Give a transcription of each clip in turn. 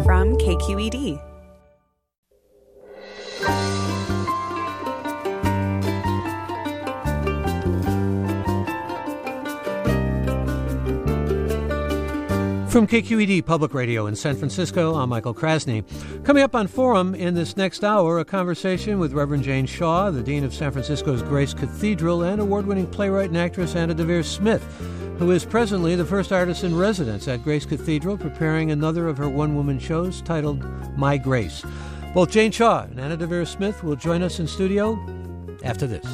from KQED. From KQED Public Radio in San Francisco, I'm Michael Krasny. Coming up on Forum in this next hour, a conversation with Reverend Jane Shaw, the Dean of San Francisco's Grace Cathedral, and award-winning playwright and actress Anna Deavere Smith, who is presently the first artist in residence at Grace Cathedral, preparing another of her one-woman shows titled My Grace. Both Jane Shaw and Anna Deavere Smith will join us in studio after this.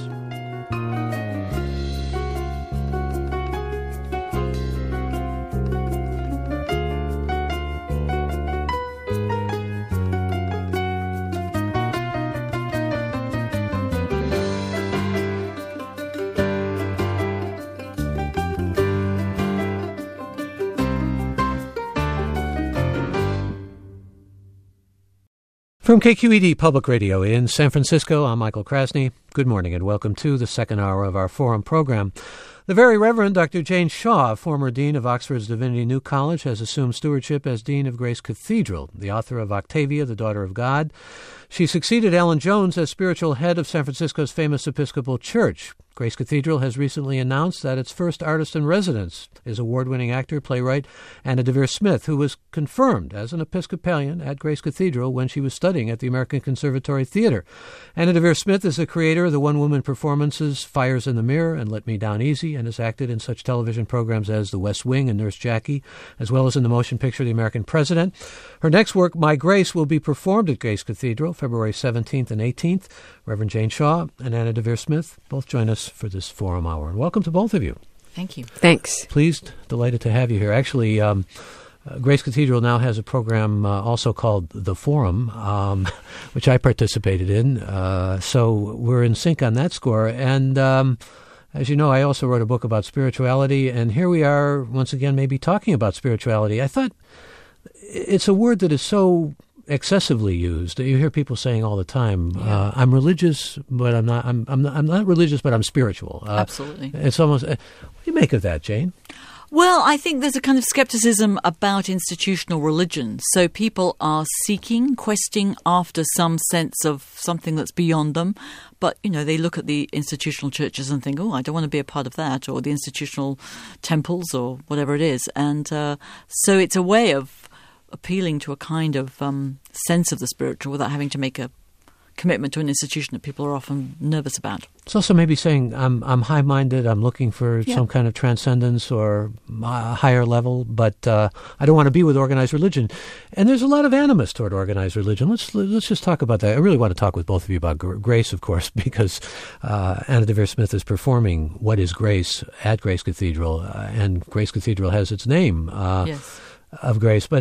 From KQED Public Radio in San Francisco, I'm Michael Krasny. Good morning and welcome to the second hour of our Forum program. The Very Reverend Dr. Jane Shaw, former Dean of Oxford's Divinity New College, has assumed stewardship as Dean of Grace Cathedral, the author of Octavia, the Daughter of God. She succeeded Alan Jones as spiritual head of San Francisco's famous Episcopal Church. Grace Cathedral has recently announced that its first artist in residence is award-winning actor, playwright Anna Deavere Smith, who was confirmed as an Episcopalian at Grace Cathedral when she was studying at the American Conservatory Theater. Anna Deavere Smith is the creator of the one-woman performances Fires in the Mirror and Let Me Down Easy, and has acted in such television programs as The West Wing and Nurse Jackie, as well as in the motion picture The American President. Her next work, My Grace, will be performed at Grace Cathedral February 17th and 18th. Reverend Jane Shaw and Anna Deavere Smith both join us for this Forum Hour. And welcome to both of you. Thank you. Thanks. Pleased, delighted to have you here. Actually, Grace Cathedral now has a program also called The Forum, which I participated in. So we're in sync on that score. And as you know, I also wrote a book about spirituality. And here we are, once again, maybe talking about spirituality. I thought it's a word that is so excessively used. You hear people saying all the time, "I'm religious, but I'm not. I'm not religious, but I'm spiritual." Absolutely. It's almost. What do you make of that, Jane? Well, I think there's a kind of skepticism about institutional religion. So people are seeking, questing after some sense of something that's beyond them. But, you know, they look at the institutional churches and think, oh, I don't want to be a part of that, or the institutional temples or whatever it is. And so it's a way of appealing to a kind of sense of the spiritual without having to make a commitment to an institution that people are often nervous about. It's also maybe saying I'm high-minded, I'm looking for some kind of transcendence or a higher level, but I don't want to be with organized religion. And there's a lot of animus toward organized religion. Let's just talk about that. I really want to talk with both of you about grace, of course, because Anna Deavere Smith is performing What is Grace at Grace Cathedral, and Grace Cathedral has its name. Yes. Of grace. But,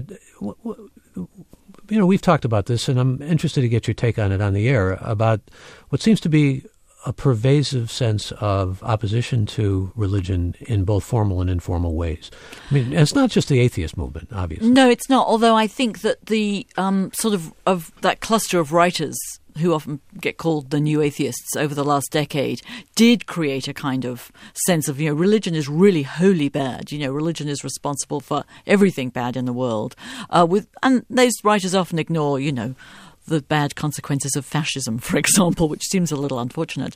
you know, we've talked about this, and I'm interested to get your take on it on the air, about what seems to be a pervasive sense of opposition to religion in both formal and informal ways. I mean, it's not just the atheist movement, obviously. No, it's not, although I think that the sort of that cluster of writers who often get called the new atheists over the last decade did create a kind of sense of, you know, religion is really wholly bad. You know, religion is responsible for everything bad in the world. And those writers often ignore, you know, the bad consequences of fascism, for example, which seems a little unfortunate.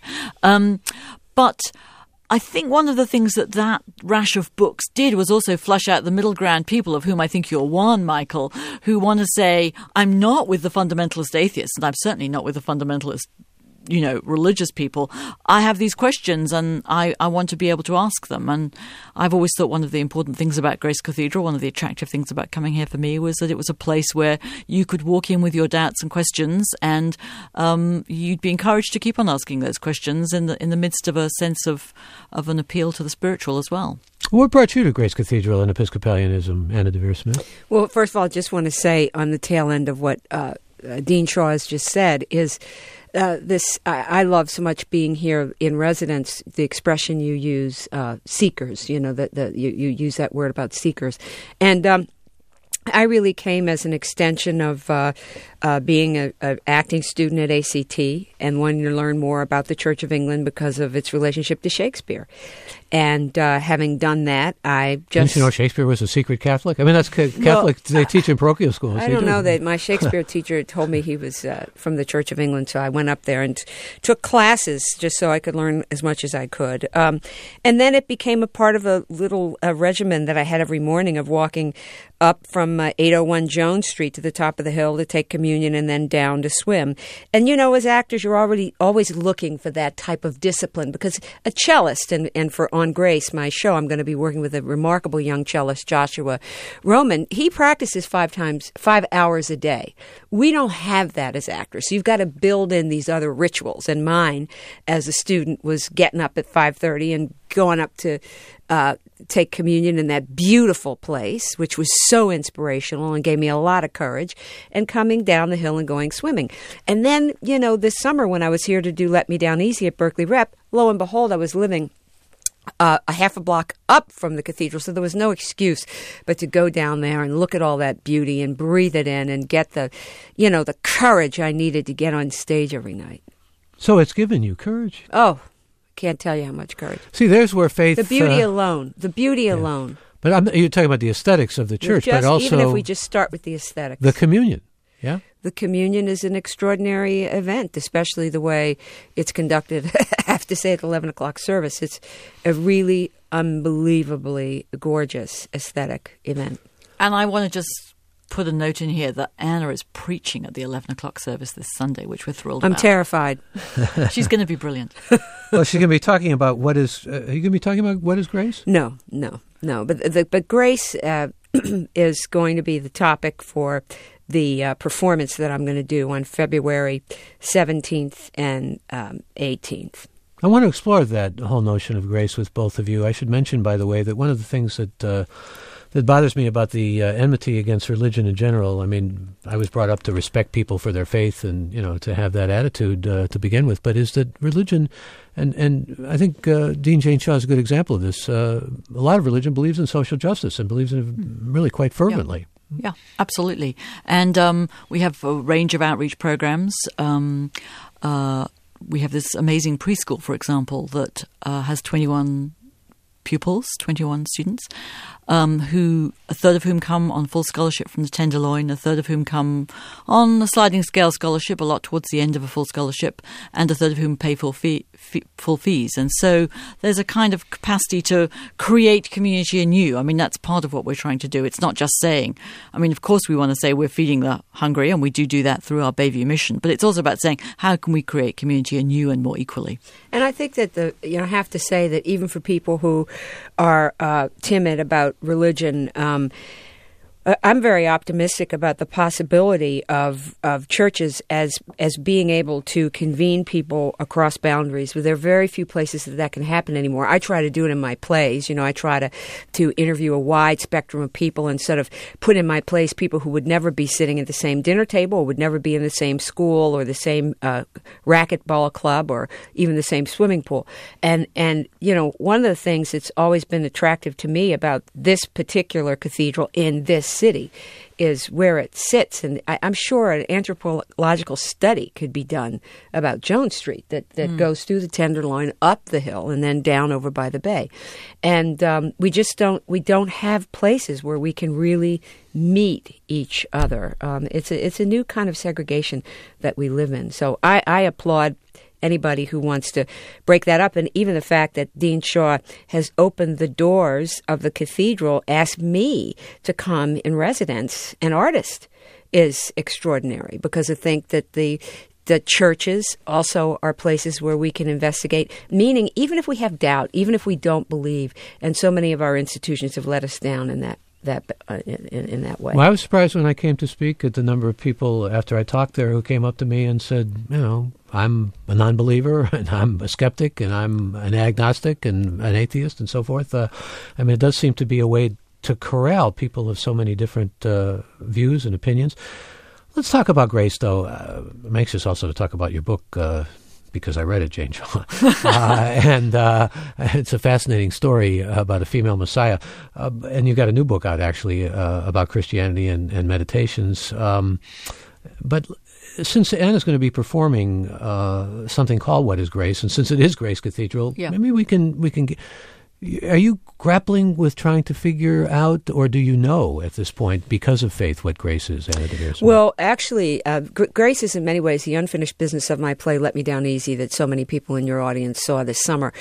But I think one of the things that rash of books did was also flush out the middle ground people, of whom I think you're one, Michael, who want to say, I'm not with the fundamentalist atheists, and I'm certainly not with the fundamentalist, you know, religious people. I have these questions and I want to be able to ask them. And I've always thought one of the important things about Grace Cathedral, one of the attractive things about coming here for me, was that it was a place where you could walk in with your doubts and questions, and you'd be encouraged to keep on asking those questions in the midst of a sense of an appeal to the spiritual as well. What brought you to Grace Cathedral and Episcopalianism, Anna Deavere Smith? Well, first of all, I just want to say on the tail end of what Dean Shaw has just said is I love so much being here in residence, the expression you use, seekers, you know, you use that word about seekers. And I really came as an extension of being an acting student at ACT and wanting to learn more about the Church of England because of its relationship to Shakespeare. And having done that, I just... Didn't you know Shakespeare was a secret Catholic? I mean, that's Catholic. They teach in parochial schools. I don't know. My Shakespeare teacher told me he was from the Church of England, so I went up there and took classes just so I could learn as much as I could. And then it became a part of a little regimen that I had every morning of walking up from 801 Jones Street to the top of the hill to take communion and then down to swim. And, you know, as actors, you're already always looking for that type of discipline because a cellist, and for On Grace, my show, I'm going to be working with a remarkable young cellist, Joshua Roman. He practices 5 hours a day. We don't have that as actors. So you've got to build in these other rituals. And mine, as a student, was getting up at 5:30 and going up to take communion in that beautiful place, which was so inspirational and gave me a lot of courage, and coming down the hill and going swimming. And then, you know, this summer when I was here to do Let Me Down Easy at Berkeley Rep, lo and behold, I was living a half a block up from the cathedral, so there was no excuse but to go down there and look at all that beauty and breathe it in and get the, you know, the courage I needed to get on stage every night. So it's given you courage. Oh, can't tell you how much courage. See, there's where faith... The beauty alone. But you're talking about the aesthetics of the church, but also... Even if we just start with the aesthetics. The communion, yeah? The communion is an extraordinary event, especially the way it's conducted, I have to say, at the 11 o'clock service. It's a really unbelievably gorgeous aesthetic event. And I want to just put a note in here that Anna is preaching at the 11 o'clock service this Sunday, which we're thrilled about. I'm terrified. She's going to be brilliant. Well, she's going to be talking about what is... are you going to be talking about what is grace? No. But grace is going to be the topic for the performance that I'm going to do on February 17th and 18th. I want to explore that whole notion of grace with both of you. I should mention, by the way, that one of the things that bothers me about the enmity against religion in general, I mean, I was brought up to respect people for their faith and, you know, to have that attitude to begin with, but is that religion, and I think Dean Jane Shaw is a good example of this, a lot of religion believes in social justice and believes in it really quite fervently. Yeah, absolutely. And we have a range of outreach programs. We have this amazing preschool, for example, that has 21 pupils, 21 students, who a third of whom come on full scholarship from the Tenderloin, a third of whom come on a sliding scale scholarship, a lot towards the end of a full scholarship, and a third of whom pay full fees. And so there's a kind of capacity to create community anew. I mean, that's part of what we're trying to do. It's not just saying, I mean, of course we want to say we're feeding the hungry, and we do that through our Bayview mission, but it's also about saying, how can we create community anew and more equally? And I think that I have to say that even for people who are timid about religion, I'm very optimistic about the possibility of churches as being able to convene people across boundaries. But there are very few places that can happen anymore. I try to do it in my plays. You know, I try to interview a wide spectrum of people and sort of put in my place people who would never be sitting at the same dinner table, or would never be in the same school or the same racquetball club or even the same swimming pool. And you know, one of the things that's always been attractive to me about this particular cathedral in this city is where it sits. And I'm sure an anthropological study could be done about Jones Street that goes through the Tenderloin, up the hill, and then down over by the bay. And we don't have places where we can really meet each other. It's a new kind of segregation that we live in. So I applaud anybody who wants to break that up. And even the fact that Dean Shaw has opened the doors of the cathedral, asked me to come in residence, an artist, is extraordinary, because I think that the churches also are places where we can investigate, meaning even if we have doubt, even if we don't believe, and so many of our institutions have let us down in that way. Well, I was surprised when I came to speak at the number of people after I talked there who came up to me and said, you know, I'm a non-believer and I'm a skeptic and I'm an agnostic and an atheist and so forth. I mean, it does seem to be a way to corral people of so many different views and opinions. Let's talk about grace, though. I'm anxious also to talk about your book, because I read it, Jane Shaw. And it's a fascinating story about a female Messiah. And you've got a new book out, actually, about Christianity and meditations. But since Anna's going to be performing something called What is Grace, and since it is Grace Cathedral, maybe we can Are you grappling with trying to figure out, or do you know at this point, because of faith, what grace is, Anna Deavere? Well, actually, grace is in many ways the unfinished business of my play, Let Me Down Easy, that so many people in your audience saw this summer.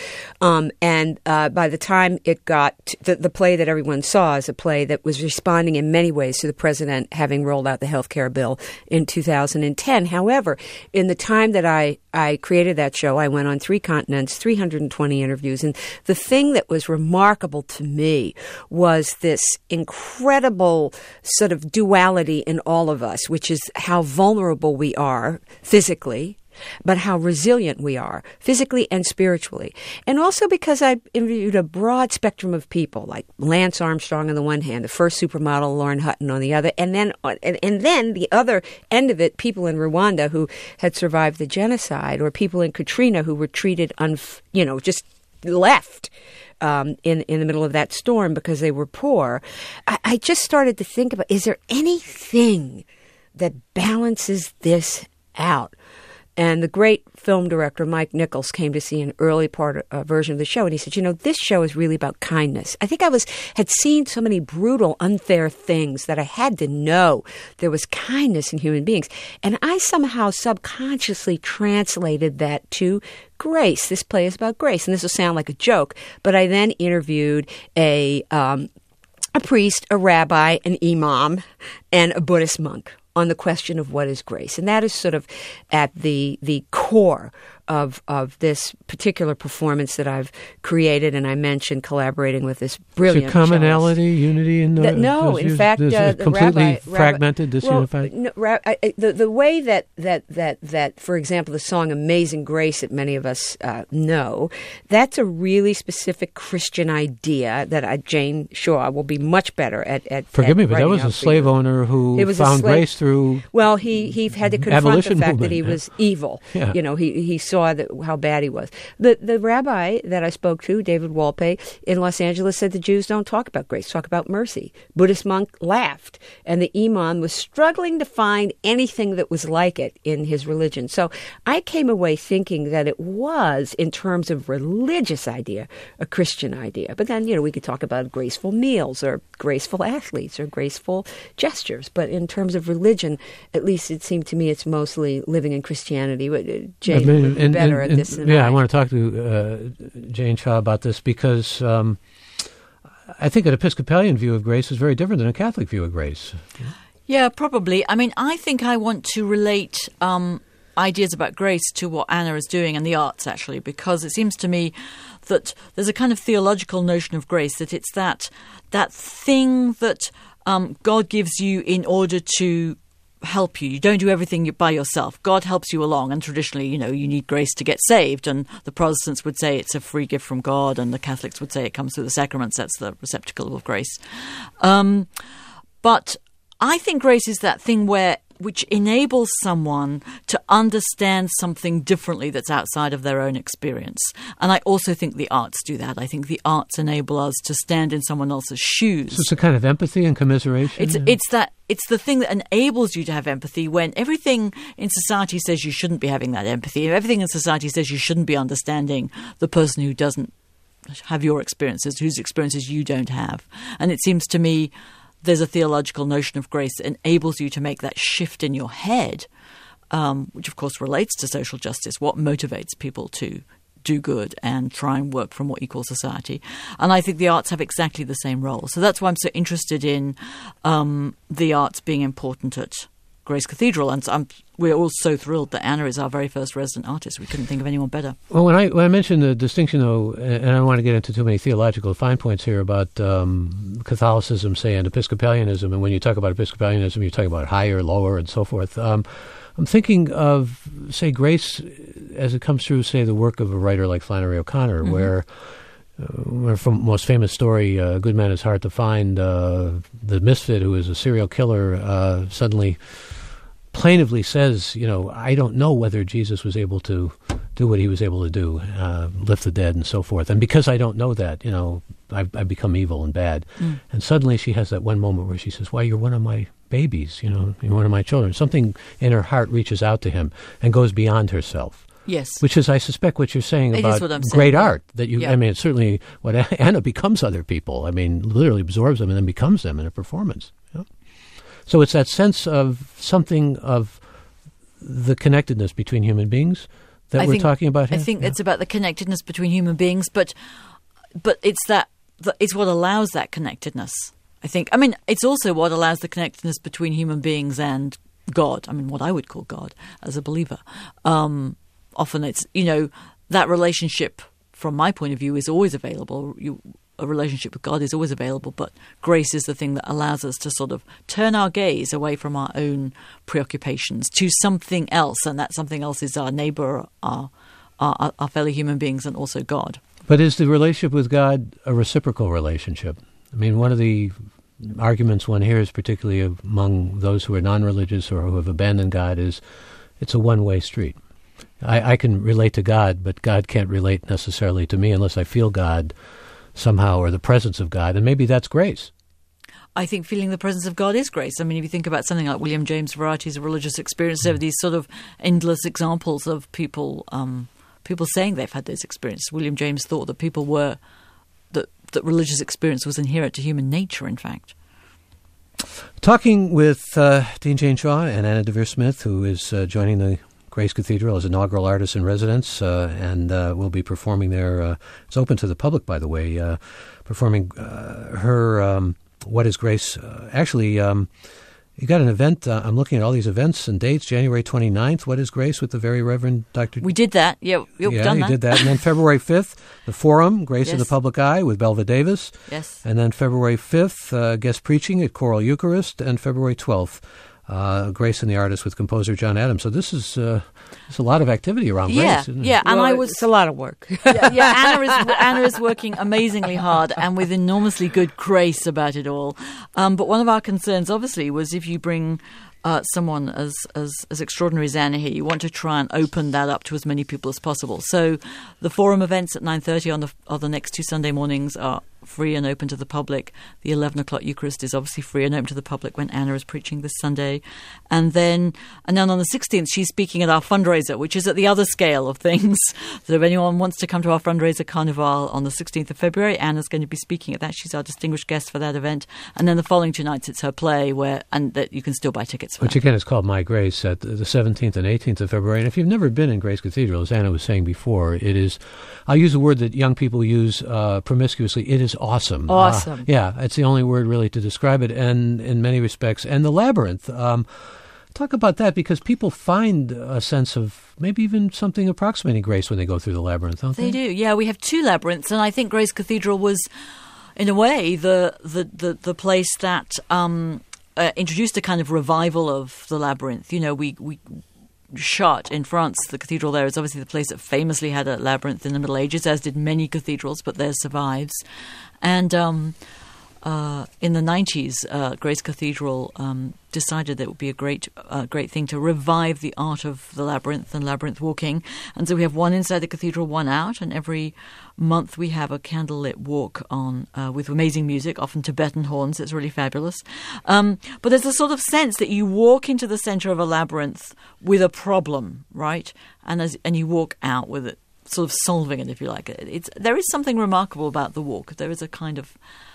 And by the time it got the play that everyone saw is a play that was responding in many ways to the president having rolled out the health care bill in 2010. However, in the time that I created that show, I went on 3 continents, 320 interviews, and the thing that was remarkable to me was this incredible sort of duality in all of us, which is how vulnerable we are physically, but how resilient we are physically and spiritually. And also because I interviewed a broad spectrum of people, like Lance Armstrong on the one hand, the first supermodel Lauren Hutton on the other, and then the other end of it, people in Rwanda who had survived the genocide, or people in Katrina who were treated just left in the middle of that storm because they were poor. I just started to think about, is there anything that balances this out? And the great film director Mike Nichols came to see an early version of the show, and he said, this show is really about kindness. I think I had seen so many brutal, unfair things that I had to know there was kindness in human beings. And I somehow subconsciously translated that to grace. This play is about grace. And this will sound like a joke, but I then interviewed a priest, a rabbi, an imam, and a Buddhist monk on the question of what is grace. And that is sort of at the core of this particular performance that I've created, and I mentioned collaborating with this brilliant is it commonality, cellist. Unity in the... No, in fact... completely fragmented, disunified? The way that, for example, the song Amazing Grace that many of us know, that's a really specific Christian idea that Jane Shaw will be much better at Forgive me, but that was a slave owner who found grace through... Well, he had to confront the fact that he was evil. Yeah. He saw how bad he was. The rabbi that I spoke to, David Wolpe, in Los Angeles, said the Jews don't talk about grace, talk about mercy. Buddhist monk laughed, and the imam was struggling to find anything that was like it in his religion. So I came away thinking that it was, in terms of religious idea, a Christian idea. But then, we could talk about graceful meals or graceful athletes or graceful gestures. But in terms of religion, at least it seemed to me it's mostly living in Christianity. Jane better at this than I want to talk to Jane Shaw about this because I think an Episcopalian view of grace is very different than a Catholic view of grace. Yeah, probably. I mean, I think I want to relate ideas about grace to what Anna is doing and the arts, actually, because it seems to me that there's a kind of theological notion of grace, that it's that thing that God gives you in order to help you. You don't do everything by yourself. God helps you along, and traditionally, you need grace to get saved, and the Protestants would say it's a free gift from God, and the Catholics would say it comes through the sacraments. That's the receptacle of grace. But I think grace is that thing which enables someone to understand something differently that's outside of their own experience. And I also think the arts do that. I think the arts enable us to stand in someone else's shoes. So it's a kind of empathy and commiseration? It's the thing that enables you to have empathy when everything in society says you shouldn't be having that empathy. Everything in society says you shouldn't be understanding the person who doesn't have your experiences, whose experiences you don't have. And it seems to me there's a theological notion of grace that enables you to make that shift in your head, which of course relates to social justice, what motivates people to do good and try and work for a more equal society. And I think the arts have exactly the same role. So that's why I'm so interested in the arts being important at Grace Cathedral. And we're all so thrilled that Anna is our very first resident artist. We couldn't think of anyone better. Well, when I mentioned the distinction, though, and I don't want to get into too many theological fine points here about Catholicism, say, and Episcopalianism, and when you talk about Episcopalianism, you talk about higher, lower, and so forth. I'm thinking of, say, grace as it comes through, say, the work of a writer like Flannery O'Connor, where from most famous story, A Good Man Is Hard to Find, the misfit who is a serial killer suddenly plaintively says, I don't know whether Jesus was able to do what he was able to do, lift the dead and so forth. And because I don't know that, I've become evil and bad. And suddenly she has that one moment where she says, why, you're one of my babies, you're one of my children. Something in her heart reaches out to him and goes beyond herself. Yes. Which is, I suspect, what you're saying It about is what I'm great saying. art. That you, Yeah. I mean, it's certainly what Anna becomes other people. I mean, literally absorbs them and then becomes them in a performance. Yeah. So it's that sense of something of the connectedness between human beings that we're talking about here. I think it's about the connectedness between human beings, but it's it's what allows that connectedness. I think. I mean, it's also what allows the connectedness between human beings and God. I mean, what I would call God as a believer. Often it's, that relationship, from my point of view, is always available. A relationship with God is always available, but grace is the thing that allows us to sort of turn our gaze away from our own preoccupations to something else, and that something else is our neighbor, our fellow human beings, and also God. But is the relationship with God a reciprocal relationship? I mean, one of the arguments one hears, particularly among those who are non-religious or who have abandoned God, is it's a one-way street. I can relate to God, but God can't relate necessarily to me unless I feel God somehow, or the presence of God, and maybe that's grace. I think feeling the presence of God is grace. I mean, if you think about something like William James' Varieties of Religious Experience, there are these sort of endless examples of people saying they've had those experiences. William James thought that that religious experience was inherent to human nature, in fact. Talking with Dean Jane Shaw and Anna Deavere Smith, who is joining the Grace Cathedral as inaugural artist in residence, and will be performing there. It's open to the public, by the way, performing her What is Grace? Actually, you got an event. I'm looking at all these events and dates. January 29th, What is Grace with the Very Reverend Dr. We did that. Yeah, we've done that. You did that. And then February 5th, the Forum, Grace in Yes. the Public Eye with Belva Davis. Yes. And then February 5th, guest preaching at Choral Eucharist. And February 12th, Grace and the Artist with composer John Adams. So this is a lot of activity around Grace, isn't it? Yeah, and Well, it's a lot of work. Anna is working amazingly hard and with enormously good grace about it all. But one of our concerns, obviously, was if you bring someone as extraordinary as Anna here, you want to try and open that up to as many people as possible. So the Forum events at 9:30 on the next two Sunday mornings are free and open to the public. The 11 o'clock Eucharist is obviously free and open to the public when Anna is preaching this Sunday. And then on the 16th, she's speaking at our fundraiser, which is at the other scale of things. So if anyone wants to come to our fundraiser Carnival on the 16th of February, Anna's going to be speaking at that. She's our distinguished guest for that event. And then the following two nights, it's her play, and that you can still buy tickets for. Which again is called My Grace at the 17th and 18th of February. And if you've never been in Grace Cathedral, as Anna was saying before, it is, I'll use a word that young people use promiscuously, it is awesome. Awesome. Yeah, it's the only word really to describe it, and in many respects. And the Labyrinth, talk about that, because people find a sense of maybe even something approximating grace when they go through the Labyrinth, don't they? They do, yeah. We have two labyrinths, and I think Grace Cathedral was, in a way, the place that introduced a kind of revival of the Labyrinth. We Chartres in France, the cathedral there is obviously the place that famously had a labyrinth in the Middle Ages, as did many cathedrals, but theirs survives. And in the 90s, Grace Cathedral decided that it would be a great thing to revive the art of the labyrinth and labyrinth walking. And so we have one inside the cathedral, one out, and every month we have a candlelit walk on with amazing music, often Tibetan horns. It's really fabulous. But there's a sort of sense that you walk into the center of a labyrinth with a problem, right? And you walk out with it, sort of solving it, if you like. There is something remarkable about the walk. There is a kind of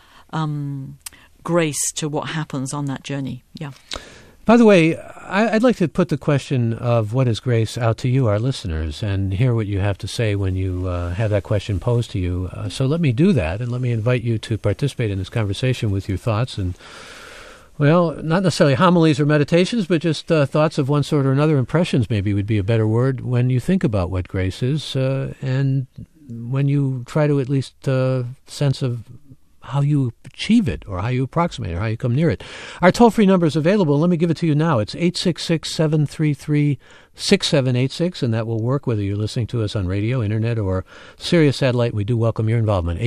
grace to what happens on that journey. Yeah. By the way, I'd like to put the question of what is grace out to you, our listeners, and hear what you have to say when you have that question posed to you. So let me do that, and let me invite you to participate in this conversation with your thoughts and, well, not necessarily homilies or meditations, but just thoughts of one sort or another. Impressions maybe would be a better word when you think about what grace is, and when you try to at least sense of how you achieve it, or how you approximate it, or how you come near it. Our toll-free number is available. Let me give it to you now. It's 866-733-6786, and that will work whether you're listening to us on radio, internet, or Sirius Satellite. We do welcome your involvement.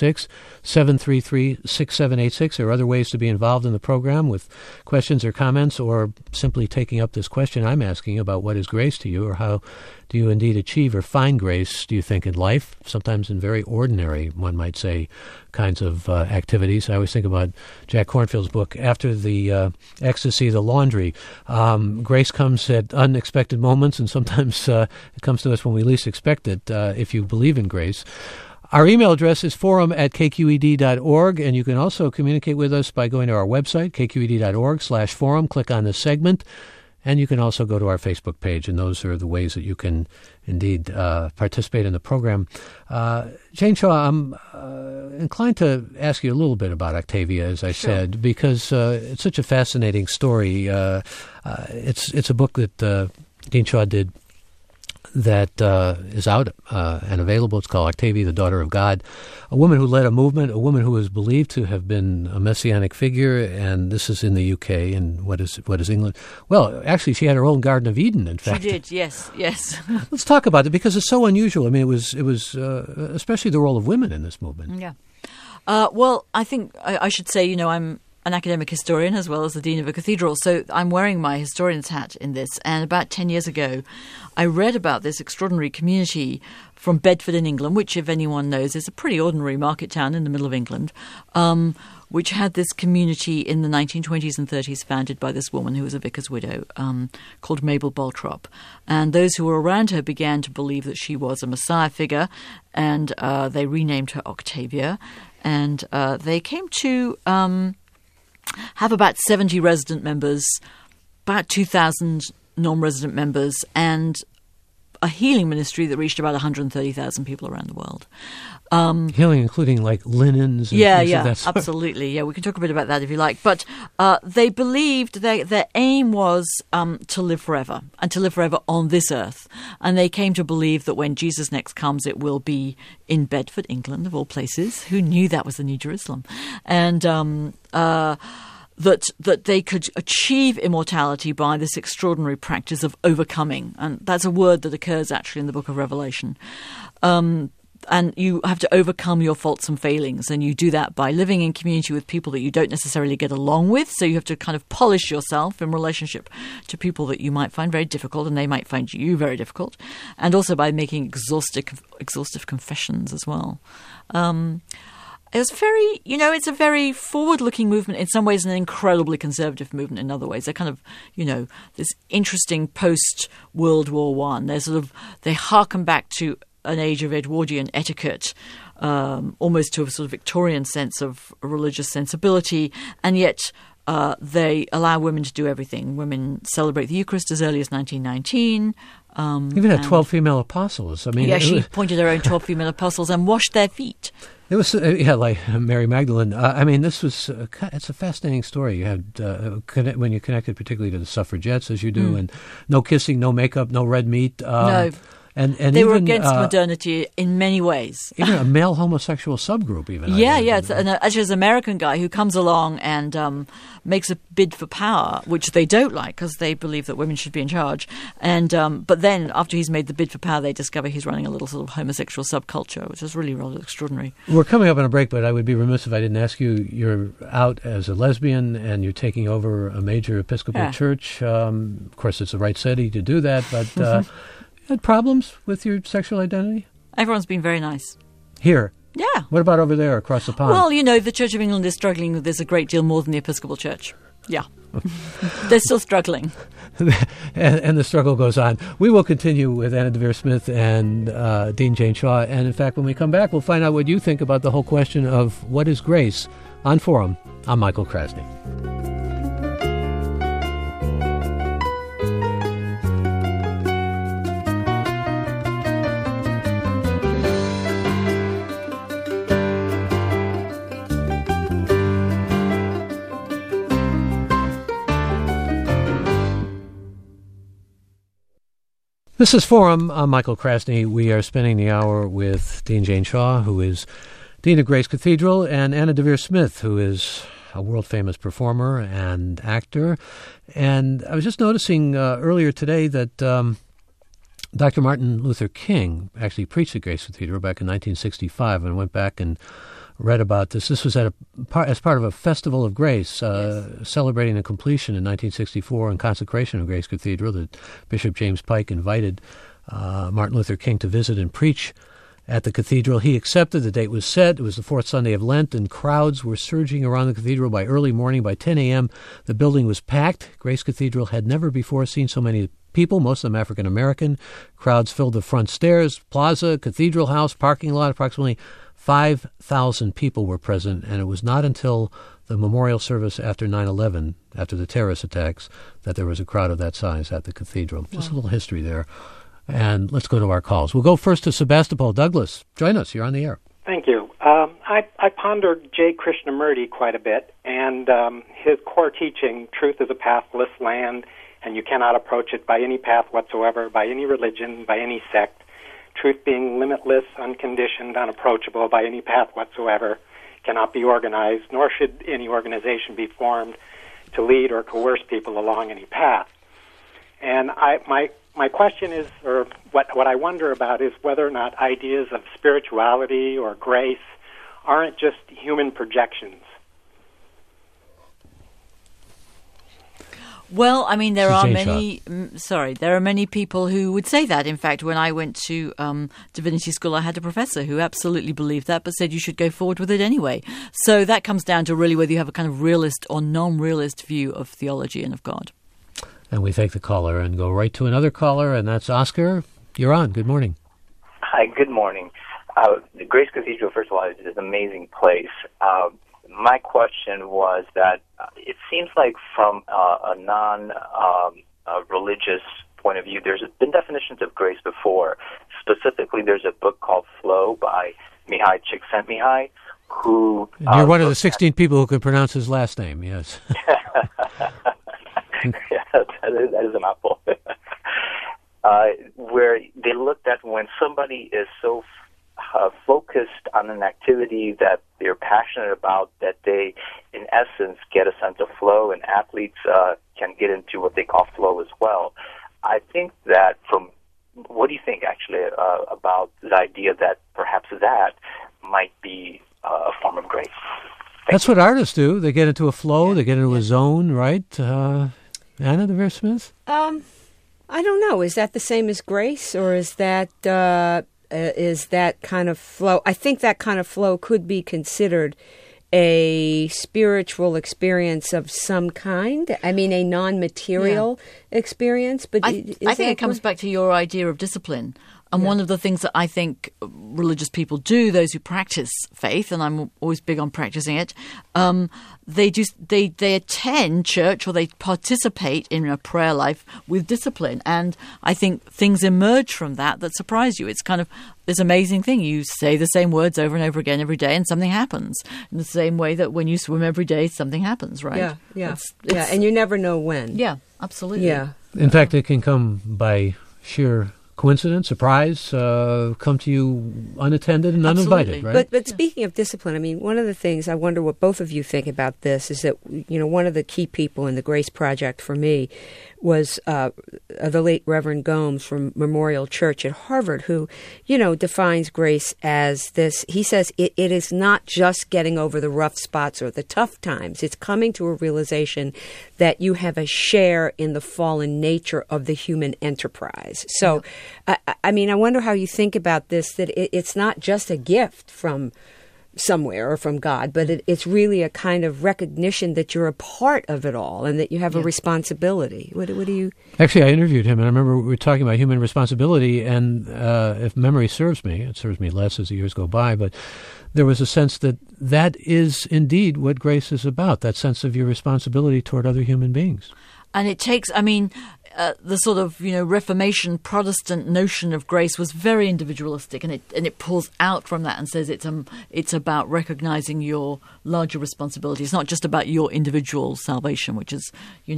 866-733-6786. There are other ways to be involved in the program with questions or comments, or simply taking up this question I'm asking about what is grace to you, or how do you indeed achieve or find grace, do you think, in life, sometimes in very ordinary, one might say, kinds of activities. I always think about Jack Kornfield's book, After the Ecstasy, the Laundry. Grace comes at unexpected unexpected moments, and sometimes it comes to us when we least expect it, if you believe in grace. Our email address is forum@kqed.org, and you can also communicate with us by going to our website, kqed.org/forum, click on the segment, and you can also go to our Facebook page, and those are the ways that you can indeed participate in the program. Jane Shaw, I'm inclined to ask you a little bit about Octavia, as I said, because it's such a fascinating story. It's a book that Dean Shaw did that is out and available. It's called Octavia, the Daughter of God, a woman who led a movement, a woman who is believed to have been a messianic figure, and this is in the UK. And what is England? Well, actually, she had her own Garden of Eden, in fact. She did, yes. Let's talk about it, because it's so unusual. I mean, it was especially the role of women in this movement. Yeah. Well, I think I should say, I'm an academic historian as well as the dean of a cathedral, so I'm wearing my historian's hat in this. And about 10 years ago, I read about this extraordinary community from Bedford in England, which, if anyone knows, is a pretty ordinary market town in the middle of England, which had this community in the 1920s and 30s founded by this woman who was a vicar's widow called Mabel Baltrop. And those who were around her began to believe that she was a Messiah figure, and they renamed her Octavia. And they came to have about 70 resident members, about 2,000 non-resident members, and a healing ministry that reached about 130,000 people around the world. Healing, including like linens and things of that sort. Absolutely. Yeah, we can talk a bit about that if you like. But they believed their aim was to live forever, and to live forever on this earth. And they came to believe that when Jesus next comes, it will be in Bedford, England, of all places. Who knew that was the New Jerusalem? And that they could achieve immortality by this extraordinary practice of overcoming. And that's a word that occurs actually in the book of Revelation. And you have to overcome your faults and failings, and you do that by living in community with people that you don't necessarily get along with. So you have to kind of polish yourself in relationship to people that you might find very difficult, and they might find you very difficult, and also by making exhaustive confessions as well. It was very, it's a very forward-looking movement in some ways, and an incredibly conservative movement in other ways. They're kind of, this interesting post-World War I. They harken back to an age of Edwardian etiquette, almost to a sort of Victorian sense of religious sensibility, and yet they allow women to do everything. Women celebrate the Eucharist as early as 1919. Even had 12 female apostles. I mean, she appointed her own 12 female apostles and washed their feet. It was, like Mary Magdalene. I mean, this was, it's a fascinating story. You had, when you connected particularly to the suffragettes, as you do, and no kissing, no makeup, no red meat. No. And they were against modernity in many ways. Even a male homosexual subgroup, even. Yeah. Actually, there's an American guy who comes along and makes a bid for power, which they don't like because they believe that women should be in charge. And but then, after he's made the bid for power, they discover he's running a little sort of homosexual subculture, which is really rather extraordinary. We're coming up on a break, but I would be remiss if I didn't ask you. You're out as a lesbian, and you're taking over a major Episcopal church. Of course, it's the right city to do that, but. Had problems with your sexual identity? Everyone's been very nice. Here? Yeah. What about over there across the pond? Well, the Church of England is struggling with this a great deal more than the Episcopal Church. Yeah. They're still struggling. and the struggle goes on. We will continue with Anna Deavere Smith and Dean Jane Shaw. And in fact, when we come back, we'll find out what you think about the whole question of what is grace on Forum. I'm Michael Krasny. This is Forum. I'm Michael Krasny. We are spending the hour with Dean Jane Shaw, who is Dean of Grace Cathedral, and Anna Deavere Smith, who is a world-famous performer and actor. And I was just noticing earlier today that Dr. Martin Luther King actually preached at Grace Cathedral back in 1965, and went back and read about this. This was as part of a Festival of Grace, celebrating the completion in 1964 and consecration of Grace Cathedral, that Bishop James Pike invited Martin Luther King to visit and preach at the cathedral. He accepted. The date was set. It was the fourth Sunday of Lent, and crowds were surging around the cathedral by early morning. By 10 a.m., the building was packed. Grace Cathedral had never before seen so many people, most of them African American. Crowds filled the front stairs, plaza, cathedral house, parking lot. Approximately 5,000 people were present, and it was not until the memorial service after 9/11, after the terrorist attacks, that there was a crowd of that size at the cathedral. Just a little history there. And let's go to our calls. We'll go first to Sebastopol. Douglas, join us. You're on the air. Thank you. I pondered J. Krishnamurti quite a bit, and his core teaching, truth is a pathless land, and you cannot approach it by any path whatsoever, by any religion, by any sect. Truth being limitless, unconditioned, unapproachable by any path whatsoever, cannot be organized, nor should any organization be formed to lead or coerce people along any path. And my question is, or what I wonder about is whether or not ideas of spirituality or grace aren't just human projections. Well, I mean, there are many people who would say that. In fact, when I went to divinity school, I had a professor who absolutely believed that, but said you should go forward with it anyway. So that comes down to really whether you have a kind of realist or non-realist view of theology and of God. And we thank the caller and go right to another caller, and that's Oscar. You're on. Good morning. Hi, good morning. The Grace Cathedral, first of all, is an amazing place. My question was that it seems like from a non-religious point of view, there's been definitions of grace before. Specifically, there's a book called Flow by Mihai Csikszentmihalyi, who... You're one of the 16 people who can pronounce his last name, yes. Yeah, that is a mouthful. Where they looked at when somebody is so focused on an activity that they're passionate about, that they, in essence, get a sense of flow, and athletes can get into what they call flow as well. I think that what do you think, actually, about the idea that perhaps that might be a form of grace? That's what artists do. They get into a flow, they get into a zone, right? Anna DeVere Smith? I don't know. Is that the same as grace, or is that kind of flow? I think that kind of flow could be considered a spiritual experience of some kind. I mean, a non-material experience. But I think it comes back to your idea of discipline. And one of the things that I think religious people do, those who practice faith, and I'm always big on practicing it, they attend church or they participate in a prayer life with discipline. And I think things emerge from that surprise you. It's kind of this amazing thing. You say the same words over and over again every day and something happens. In the same way that when you swim every day, something happens, right? Yeah, and you never know when. Yeah, absolutely. Yeah. In fact, it can come by sheer coincidence, surprise, come to you unattended and uninvited, right? But speaking of discipline, I mean, one of the things I wonder what both of you think about this is that, one of the key people in the Grace Project for me was the late Reverend Gomes from Memorial Church at Harvard, who, defines grace as this. He says it is not just getting over the rough spots or the tough times. It's coming to a realization that you have a share in the fallen nature of the human enterprise. So, I mean, I wonder how you think about this, that it's not just a gift from somewhere or from God, but it's really a kind of recognition that you're a part of it all and that you have a responsibility. What do you... Actually, I interviewed him, and I remember we were talking about human responsibility, and if memory serves me, it serves me less as the years go by, but there was a sense that is indeed what grace is about, that sense of your responsibility toward other human beings. And it takes, the sort of Reformation Protestant notion of grace was very individualistic, and it pulls out from that and says it's about recognizing your larger responsibility. It's not just about your individual salvation, which is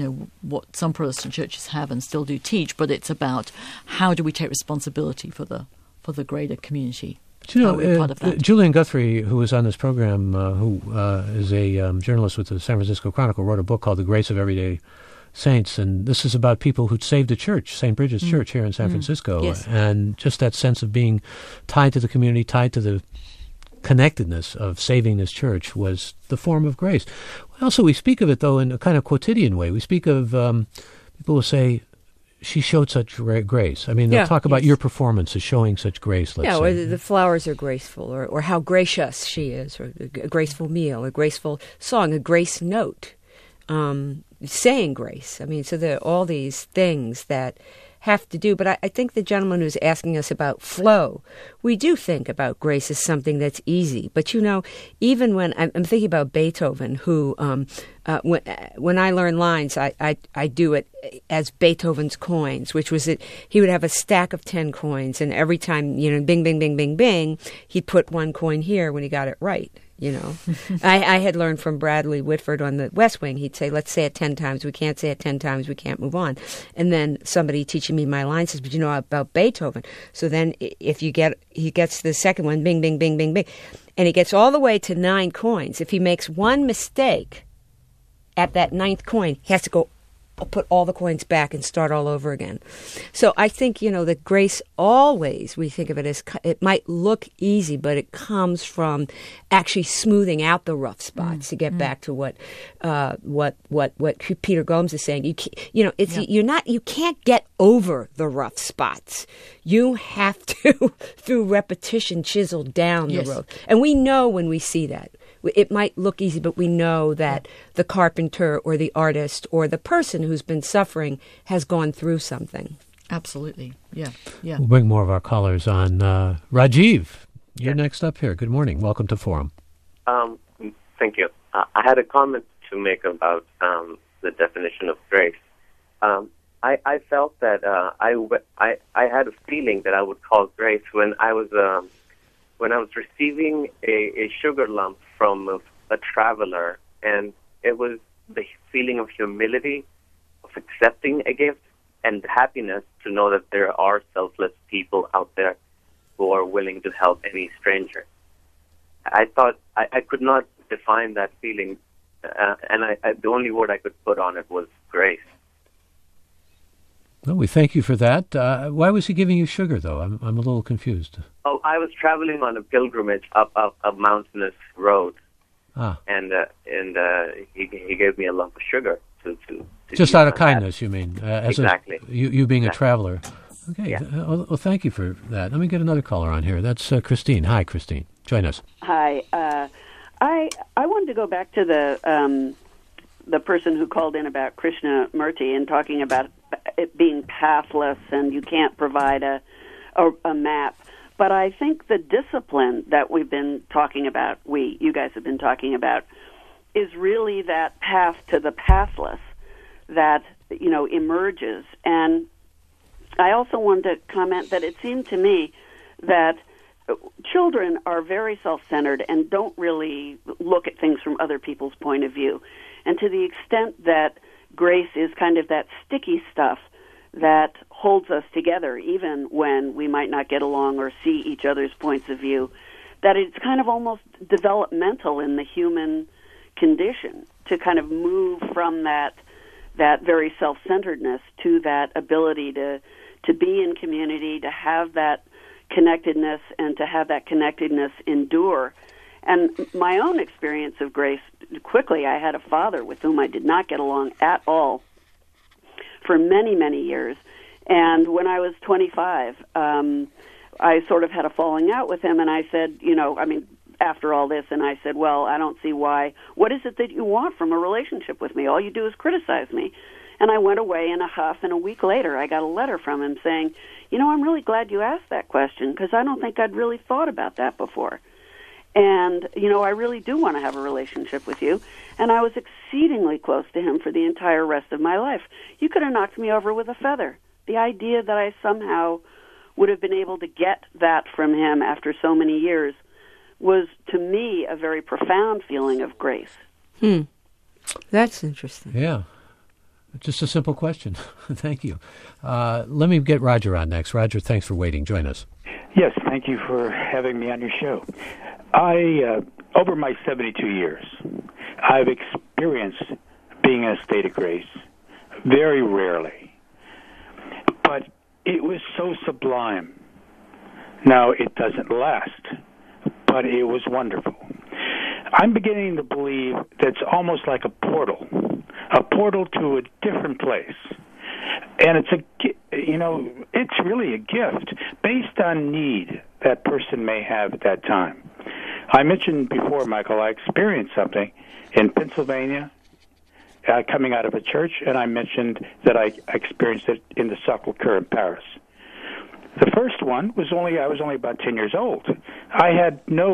what some Protestant churches have and still do teach, but it's about how do we take responsibility for the greater community. But Julian Guthrie, who was on this program, who is a journalist with the San Francisco Chronicle, wrote a book called The Grace of Everyday Saints, and this is about people who saved a church, St. Bridget's Church here in San Francisco, yes. And just that sense of being tied to the community, tied to the connectedness of saving this church was the form of grace. Also, we speak of it, though, in a kind of quotidian way. We speak of people who say, she showed such grace. I mean, they'll talk about your performance as showing such grace, let's say. Or the flowers are graceful, or how gracious she is, or a graceful meal, a graceful song, a grace note. saying grace. I mean, so there are all these things that have to do, but I think the gentleman who's asking us about flow, we do think about grace as something that's easy. But, even when I'm thinking about Beethoven, who, when I learn lines, I do it as Beethoven's coins, which was he would have a stack of 10 coins, and every time, bing, bing, bing, bing, bing, he'd put one coin here when he got it right. I had learned from Bradley Whitford on the West Wing. He'd say, let's say it 10 times. We can't say it 10 times. We can't move on. And then somebody teaching me my line says, but about Beethoven. So then he gets the second one, bing, bing, bing, bing, bing. And he gets all the way to 9 coins. If he makes one mistake at that 9th coin, he has to go put all the coins back and start all over again. So I think, that grace always, we think of it as, it might look easy, but it comes from actually smoothing out the rough spots to get back to what Peter Gomes is saying. You can't get over the rough spots. You have to, through repetition, chisel down the road. And we know when we see that. It might look easy, but we know that the carpenter or the artist or the person who's been suffering has gone through something. Absolutely. Yeah. We'll bring more of our callers on. Rajiv, you're next up here. Good morning. Welcome to Forum. Thank you. I had a comment to make about the definition of grace. I felt that I had a feeling that I would call grace when I was receiving a sugar lump from a traveler, and it was the feeling of humility, of accepting a gift, and happiness to know that there are selfless people out there who are willing to help any stranger. I thought I could not define that feeling, and the only word I could put on it was grace. Well, we thank you for that. Why was he giving you sugar, though? I'm a little confused. Oh, I was traveling on a pilgrimage up a mountainous road, and he gave me a lump of sugar to just out of kindness, you mean? Exactly. You being exactly. a traveler. Okay. Yeah. Well, thank you for that. Let me get another caller on here. That's Christine. Hi, Christine. Join us. Hi. I wanted to go back to the person who called in about Krishnamurti and talking about it being pathless and you can't provide a map. But I think the discipline that we've been talking about, you guys have been talking about, is really that path to the pathless that, emerges. And I also wanted to comment that it seemed to me that children are very self-centered and don't really look at things from other people's point of view. And to the extent that grace is kind of that sticky stuff that holds us together, even when we might not get along or see each other's points of view, that it's kind of almost developmental in the human condition to kind of move from that very self-centeredness to that ability to be in community, to have that connectedness, and to have that connectedness endure. And my own experience of grace, quickly, I had a father with whom I did not get along at all for many, many years. And when I was 25, I sort of had a falling out with him, and I said, after all this, and I said, well, I don't see why. What is it that you want from a relationship with me? All you do is criticize me. And I went away in a huff, and a week later I got a letter from him saying, I'm really glad you asked that question because I don't think I'd really thought about that before. And, I really do want to have a relationship with you. And I was exceedingly close to him for the entire rest of my life. You could have knocked me over with a feather. The idea that I somehow would have been able to get that from him after so many years was, to me, a very profound feeling of grace. That's interesting. Yeah. Just a simple question. Thank you. Let me get Roger on next. Roger, thanks for waiting. Join us. Yes, thank you for having me on your show. Over my 72 years, I've experienced being in a state of grace very rarely. But it was so sublime. Now, it doesn't last, but it was wonderful. I'm beginning to believe that's almost like a portal to a different place. And it's really a gift based on need that person may have at that time. I mentioned before, Michael, I experienced something in Pennsylvania coming out of a church, and I mentioned that I experienced it in the Sacré-Cœur in Paris. The first one was I was only about 10 years old. I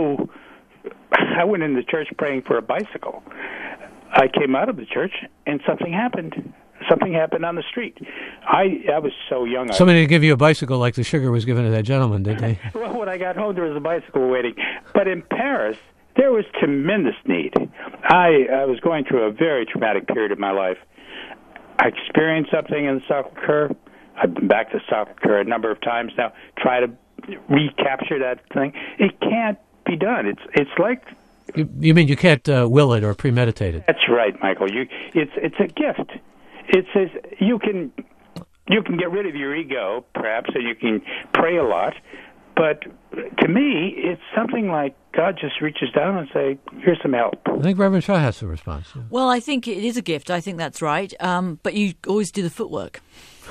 went in the church praying for a bicycle. I came out of the church, and something happened. Something happened on the street. I was so young. Somebody didn't give you a bicycle like the sugar was given to that gentleman, did they? Well, when I got home, there was a bicycle waiting. But in Paris, there was tremendous need. I was going through a very traumatic period of my life. I experienced something in Sacré-Cœur. I've been back to Sacré-Cœur a number of times now, try to recapture that thing. It can't be done. It's like... You mean you can't will it or premeditate it? That's right, Michael. It's a gift. It says you can get rid of your ego, perhaps, and you can pray a lot. But to me, it's something like God just reaches down and say, "Here's some help." I think Reverend Shaw has a response. Well, I think it is a gift. I think that's right. But you always do the footwork.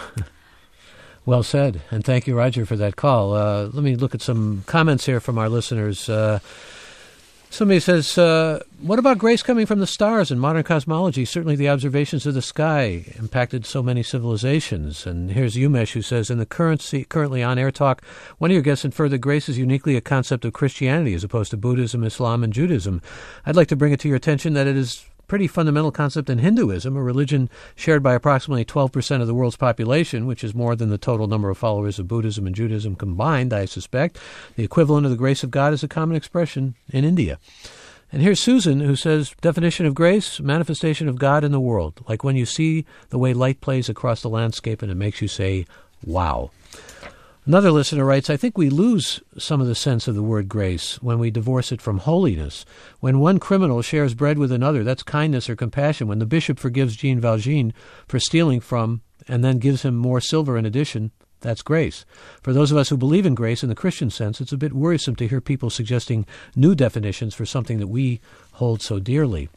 Well said, and thank you, Roger, for that call. Let me look at some comments here from our listeners. Somebody says, what about grace coming from the stars in modern cosmology? Certainly the observations of the sky impacted so many civilizations. And here's Umesh, who says, in the currently on-air talk, one of your guests inferred that grace is uniquely a concept of Christianity as opposed to Buddhism, Islam, and Judaism. I'd like to bring it to your attention that it is pretty fundamental concept in Hinduism, a religion shared by approximately 12% of the world's population, which is more than the total number of followers of Buddhism and Judaism combined, I suspect. The equivalent of the grace of God is a common expression in India. And here's Susan, who says, definition of grace, manifestation of God in the world, like when you see the way light plays across the landscape and it makes you say, wow. Another listener writes, I think we lose some of the sense of the word grace when we divorce it from holiness. When one criminal shares bread with another, that's kindness or compassion. When the bishop forgives Jean Valjean for stealing from and then gives him more silver in addition, that's grace. For those of us who believe in grace in the Christian sense, it's a bit worrisome to hear people suggesting new definitions for something that we hold so dearly.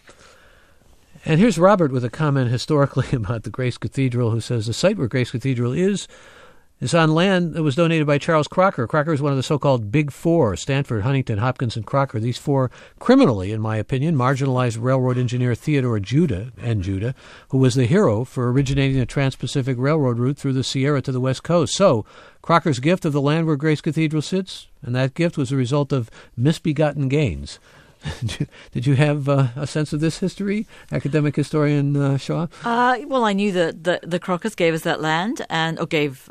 And here's Robert with a comment historically about the Grace Cathedral, who says the site where Grace Cathedral is on land that was donated by Charles Crocker. Crocker is one of the so-called Big Four, Stanford, Huntington, Hopkins, and Crocker. These four criminally, in my opinion, marginalized railroad engineer Theodore Judah, who was the hero for originating the Trans-Pacific Railroad route through the Sierra to the West Coast. So, Crocker's gift of the land where Grace Cathedral sits, and that gift was a result of misbegotten gains. Did you have a sense of this history, academic historian Shaw? Well, I knew that the Crockers gave us that land, gave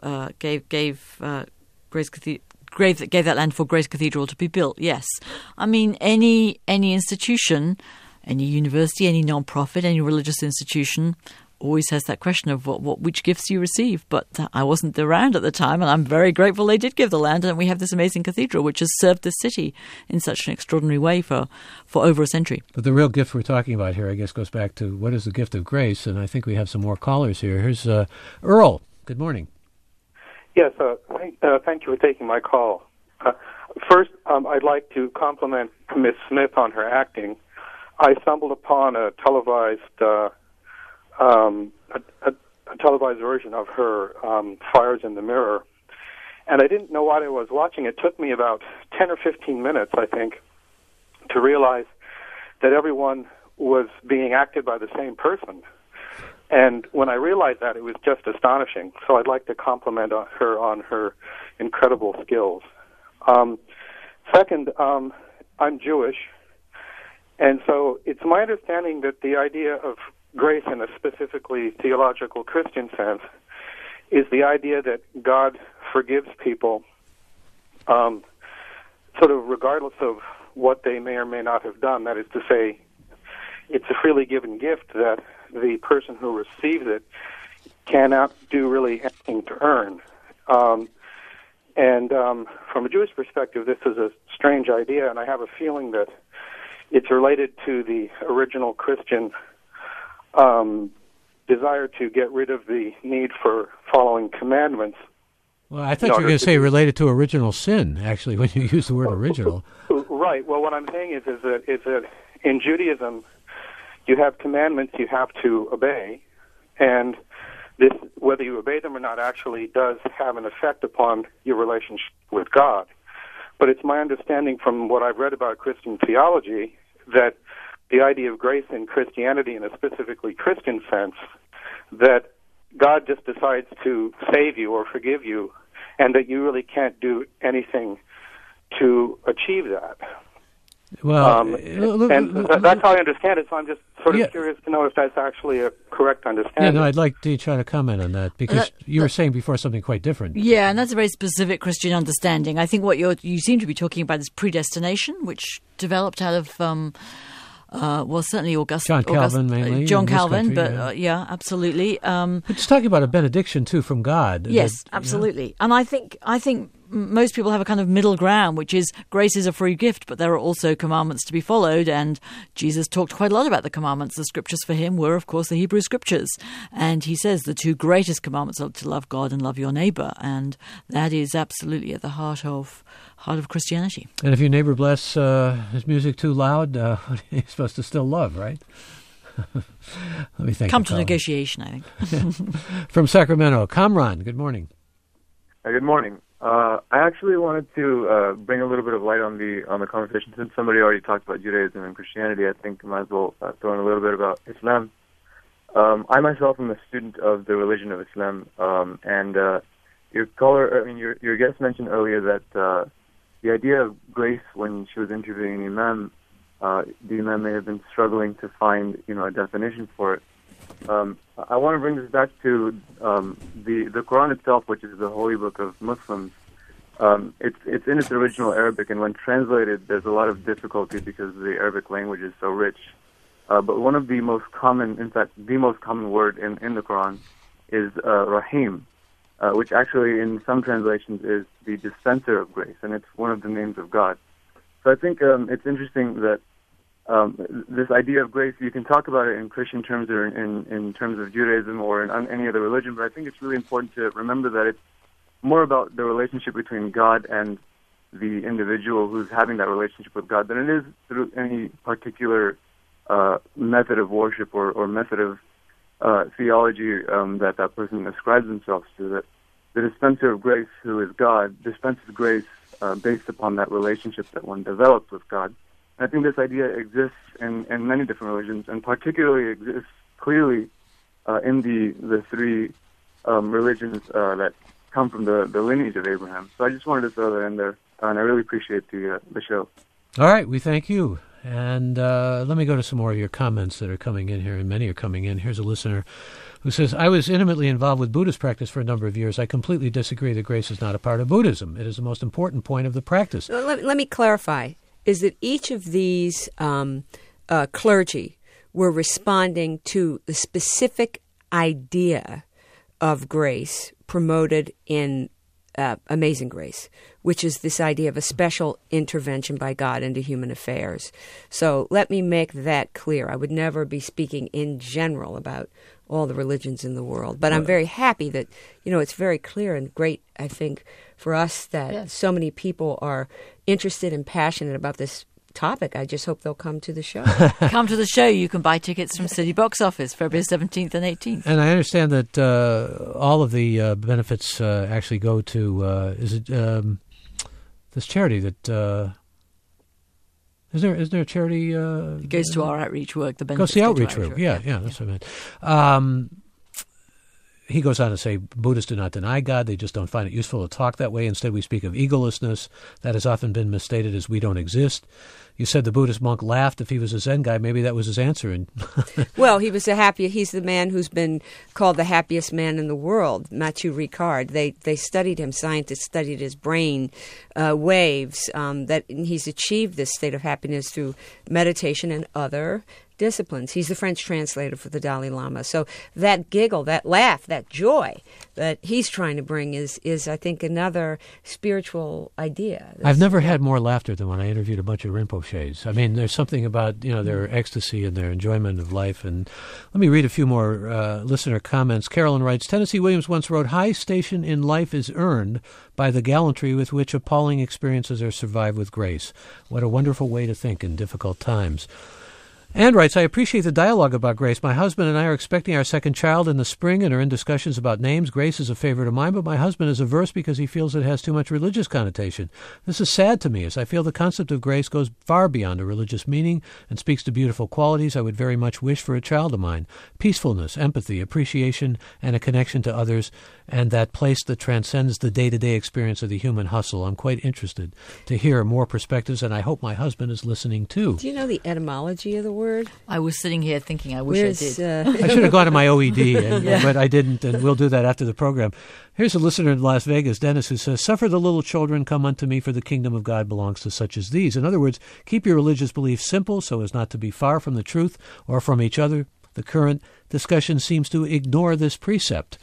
that land for Grace Cathedral to be built. Yes, I mean any institution, any university, any non-profit, any religious institution always has that question of which gifts you receive. But I wasn't around at the time, and I'm very grateful they did give the land, and we have this amazing cathedral which has served the city in such an extraordinary way for over a century. But the real gift we're talking about here, I guess, goes back to what is the gift of grace, and I think we have some more callers here. Here's Earl. Good morning. Yes, thank you for taking my call. First, I'd like to compliment Miss Smith on her acting. I stumbled upon a televised version of her Fires in the Mirror, and I didn't know what I was watching. It took me about 10 or 15 minutes, I think, to realize that everyone was being acted by the same person. And when I realized that, it was just astonishing. So I'd like to compliment her on her incredible skills. Second, I'm Jewish, and so it's my understanding that the idea of grace in a specifically theological Christian sense is the idea that God forgives people sort of regardless of what they may or may not have done. That is to say, it's a freely given gift that the person who receives it cannot do really anything to earn. And from a Jewish perspective, this is a strange idea, and I have a feeling that it's related to the original Christian desire to get rid of the need for following commandments. Well, I thought you were going to say related to original sin, actually, when you use the word original. Right. Well, what I'm saying is that in Judaism, you have commandments you have to obey, and this, whether you obey them or not, actually does have an effect upon your relationship with God. But it's my understanding from what I've read about Christian theology that the idea of grace in Christianity, in a specifically Christian sense, that God just decides to save you or forgive you, and that you really can't do anything to achieve that. Well, and that's how I understand it, so I'm just sort of curious to know if that's actually a correct understanding. Yeah, no, I'd like to try to comment on that, because you were saying before something quite different. Yeah, and that's a very specific Christian understanding. I think what you seem to be talking about is predestination, which developed out of... certainly John Calvin, mainly. John Calvin, country, but yeah, absolutely. It's talking about a benediction, too, from God. Yes, absolutely. And I think most people have a kind of middle ground, which is grace is a free gift, but there are also commandments to be followed, and Jesus talked quite a lot about the commandments. The scriptures for him were, of course, the Hebrew scriptures. And he says the two greatest commandments are to love God and love your neighbor, and that is absolutely at the heart of Christianity. And if your neighbor bless his music too loud, you're supposed to still love, right? Let me think. Come to negotiation, I think. From Sacramento, Kamran, good morning. Good morning. I actually wanted to bring a little bit of light on the conversation. Since somebody already talked about Judaism and Christianity, I think I might as well throw in a little bit about Islam. I myself am a student of the religion of Islam, and your guest mentioned earlier that the idea of grace, when she was interviewing the Imam may have been struggling to find a definition for it. I want to bring this back to the Quran itself, which is the holy book of Muslims. It's in its original Arabic, and when translated, there's a lot of difficulty because the Arabic language is so rich. But one of the most common, in fact, the most common word in the Quran is Rahim, which actually in some translations is the dispenser of grace, and it's one of the names of God. So I think it's interesting that this idea of grace, you can talk about it in Christian terms or in terms of Judaism or in any other religion, but I think it's really important to remember that it's more about the relationship between God and the individual who's having that relationship with God than it is through any particular method of worship or method of theology that person ascribes themselves to. That the dispenser of grace, who is God, dispenses grace based upon that relationship that one develops with God. I think this idea exists in many different religions, and particularly exists clearly in the three religions that come from the lineage of Abraham. So I just wanted to throw that in there, and I really appreciate the show. All right, we thank you. And let me go to some more of your comments that are coming in here, and many are coming in. Here's a listener who says, I was intimately involved with Buddhist practice for a number of years. I completely disagree that grace is not a part of Buddhism. It is the most important point of the practice. Let me clarify. Is that each of these clergy were responding to the specific idea of grace promoted in Amazing Grace, which is this idea of a special intervention by God into human affairs. So let me make that clear. I would never be speaking in general about all the religions in the world, but I'm very happy that, it's very clear and great, I think, for us that so many people are interested and passionate about this topic. I just hope they'll come to the show. Come to the show. You can buy tickets from City Box Office, February 17th and 18th. And I understand that all of the benefits actually go to, this charity that... Is there a charity? It goes to our outreach work. The benefits goes to the outreach work. Yeah, that's what I meant. He goes on to say, Buddhists do not deny God. They just don't find it useful to talk that way. Instead, we speak of egolessness. That has often been misstated as we don't exist. You said the Buddhist monk laughed. If he was a Zen guy, maybe that was his answer. Well, he's the man who's been called the happiest man in the world, Mathieu Ricard. They studied him. Scientists studied his brain waves. That he's achieved this state of happiness through meditation and other disciplines. He's the French translator for the Dalai Lama. So that giggle, that laugh, that joy that he's trying to bring is I think, another spiritual idea. I've never had more laughter than when I interviewed a bunch of Rinpoches. I mean, there's something about, their ecstasy and their enjoyment of life. And let me read a few more listener comments. Carolyn writes, Tennessee Williams once wrote, high station in life is earned by the gallantry with which appalling experiences are survived with grace. What a wonderful way to think in difficult times. Anne writes, I appreciate the dialogue about grace. My husband and I are expecting our second child in the spring and are in discussions about names. Grace is a favorite of mine, but my husband is averse because he feels it has too much religious connotation. This is sad to me, as I feel the concept of grace goes far beyond a religious meaning and speaks to beautiful qualities I would very much wish for a child of mine. Peacefulness, empathy, appreciation, and a connection to others, and that place that transcends the day-to-day experience of the human hustle. I'm quite interested to hear more perspectives, and I hope my husband is listening too. Do you know the etymology of the word? I was sitting here thinking, I wish I did. I should have gone to my OED, but I didn't, and we'll do that after the program. Here's a listener in Las Vegas, Dennis, who says, Suffer the little children, come unto me, for the kingdom of God belongs to such as these. In other words, keep your religious beliefs simple so as not to be far from the truth or from each other. The current discussion seems to ignore this precept.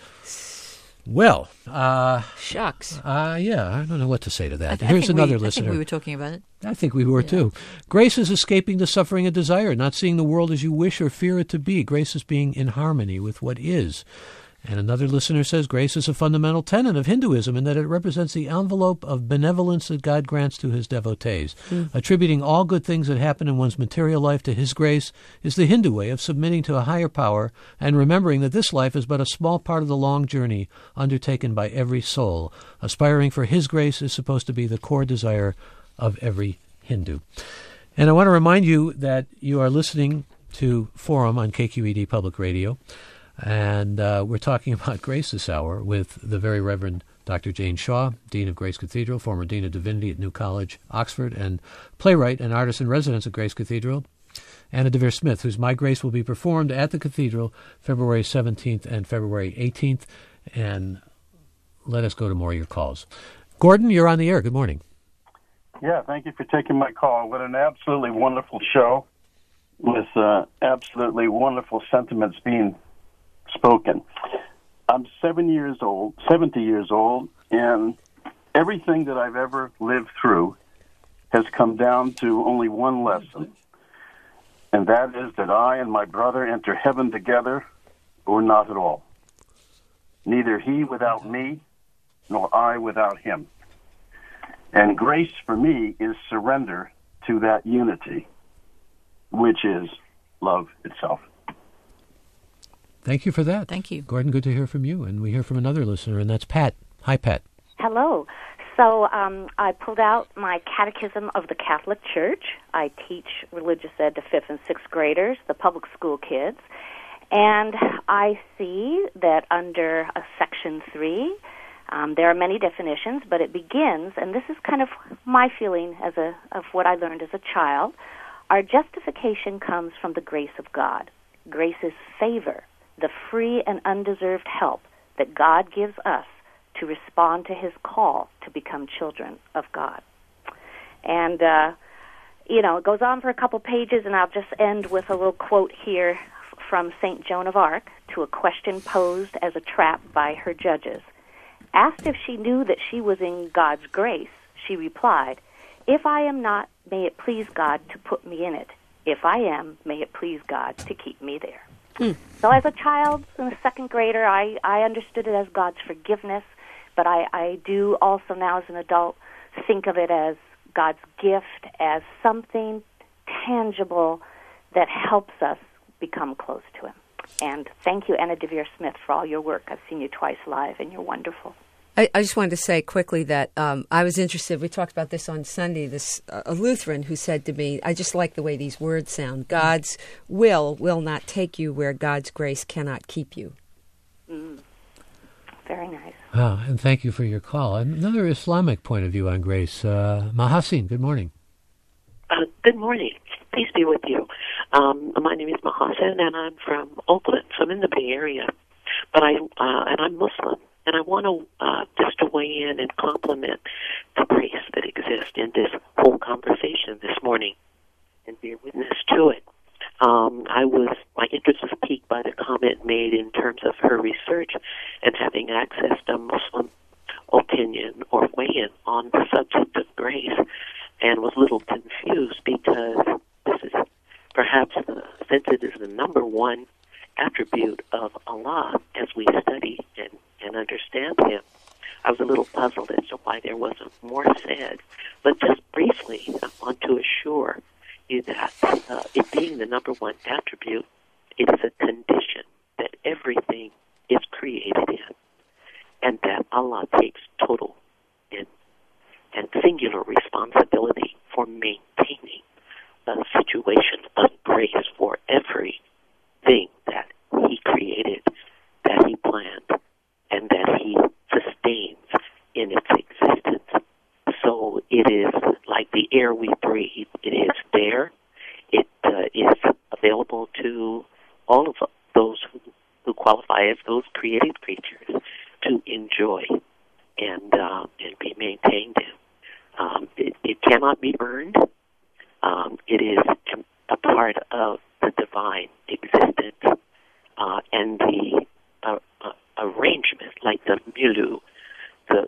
Well, shucks. Yeah, I don't know what to say to that. Here's another listener. I think we were talking about it. I think we were too. Grace is escaping the suffering and desire, not seeing the world as you wish or fear it to be. Grace is being in harmony with what is. And another listener says grace is a fundamental tenet of Hinduism in that it represents the envelope of benevolence that God grants to his devotees. Attributing all good things that happen in one's material life to his grace is the Hindu way of submitting to a higher power and remembering that this life is but a small part of the long journey undertaken by every soul. Aspiring for his grace is supposed to be the core desire of every Hindu. And I want to remind you that you are listening to Forum on KQED Public Radio. And we're talking about grace this hour with the Very Reverend Dr. Jane Shaw, Dean of Grace Cathedral, former Dean of Divinity at New College, Oxford, and playwright and artist-in-residence at Grace Cathedral, Anna Devere Smith, whose My Grace will be performed at the Cathedral February 17th and February 18th. And let us go to more of your calls. Gordon, you're on the air. Good morning. Yeah, thank you for taking my call. What an absolutely wonderful show with absolutely wonderful sentiments being spoken. I'm 70 years old, and everything that I've ever lived through has come down to only one lesson, and that is that I and my brother enter heaven together or not at all. Neither he without me, nor I without him. And grace for me is surrender to that unity, which is love itself. Thank you for that. Thank you. Gordon, good to hear from you. And we hear from another listener, and that's Pat. Hi, Pat. Hello. So I pulled out my Catechism of the Catholic Church. I teach religious ed to 5th and 6th graders, the public school kids. And I see that under Section 3, there are many definitions, but it begins, and this is kind of my feeling of what I learned as a child, our justification comes from the grace of God. Grace is favor, the free and undeserved help that God gives us to respond to his call to become children of God. And, it goes on for a couple pages, and I'll just end with a little quote here from St. Joan of Arc to a question posed as a trap by her judges. Asked if she knew that she was in God's grace, she replied, "If I am not, may it please God to put me in it. If I am, may it please God to keep me there." So as a child and a second grader, I understood it as God's forgiveness, but I do also now as an adult think of it as God's gift, as something tangible that helps us become close to him. And thank you, Anna Devere Smith, for all your work. I've seen you twice live, and you're wonderful. I just wanted to say quickly that I was interested. We talked about this on Sunday. A Lutheran who said to me, I just like the way these words sound. God's will not take you where God's grace cannot keep you. Very nice. And thank you for your call. Another Islamic point of view on grace. Mahasin, good morning. Good morning. Peace be with you. My name is Mahasin, and I'm from Oakland, so I'm in the Bay Area. But I'm Muslim. And I want to just to weigh in and compliment the grace that exists in this whole conversation this morning and bear witness to it. My interest was piqued by the comment made in terms of her research and having access to Muslim opinion or weigh-in on the subject of grace, and was a little confused because this is perhaps since it is the number one attribute of Allah as we study and understand him, I was a little puzzled as to why there wasn't more said. But just briefly, I want to assure you that it being the number one attribute, it is a condition that everything is created in, and that Allah takes total and singular responsibility for maintaining a situation of grace for everything that He created, that He planned, and that He sustains in its existence. So it is like the air we breathe. It is there. It is available to all of those who qualify as those created creatures to enjoy and be maintained in. It cannot be earned. It is a part of the divine existence, and the arrangement, like the milieu, the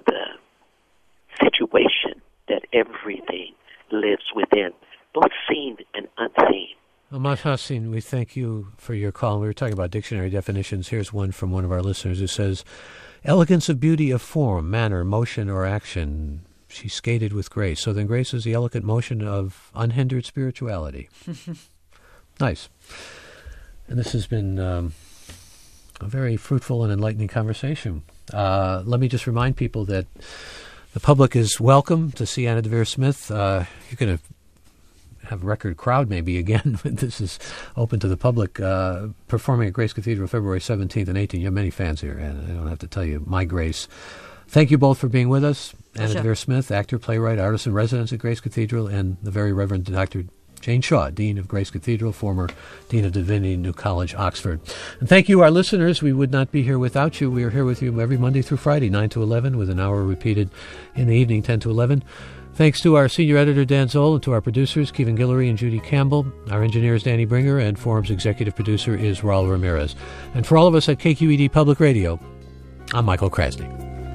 situation that everything lives within, both seen and unseen. Ahmad Hassin, we thank you for your call. We were talking about dictionary definitions. Here's one from one of our listeners who says, elegance of beauty of form, manner, motion, or action. She skated with grace. So then grace is the elegant motion of unhindered spirituality. Nice. And this has been a very fruitful and enlightening conversation. Let me just remind people that the public is welcome to see Anna Deavere Smith. You're going to have a record crowd maybe again. This is open to the public, performing at Grace Cathedral February 17th and 18th. You have many fans here, and I don't have to tell you, my grace. Thank you both for being with us. Anna Deavere Smith, actor, playwright, artist in residence at Grace Cathedral, and the very Reverend Dr. Jane Shaw, Dean of Grace Cathedral, former Dean of Divinity, New College, Oxford. And thank you, our listeners. We would not be here without you. We are here with you every Monday through Friday, 9 to 11, with an hour repeated in the evening, 10 to 11. Thanks to our senior editor, Dan Zoll, and to our producers, Kevin Guillory and Judy Campbell. Our engineer is Danny Bringer, and Forum's executive producer is Raul Ramirez. And for all of us at KQED Public Radio, I'm Michael Krasny.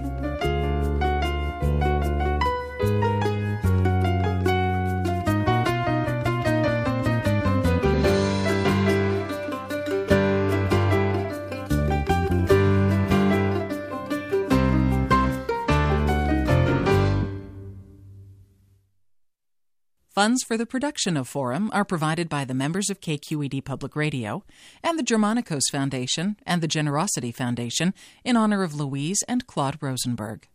Funds for the production of Forum are provided by the members of KQED Public Radio and the Germanicos Foundation and the Generosity Foundation in honor of Louise and Claude Rosenberg.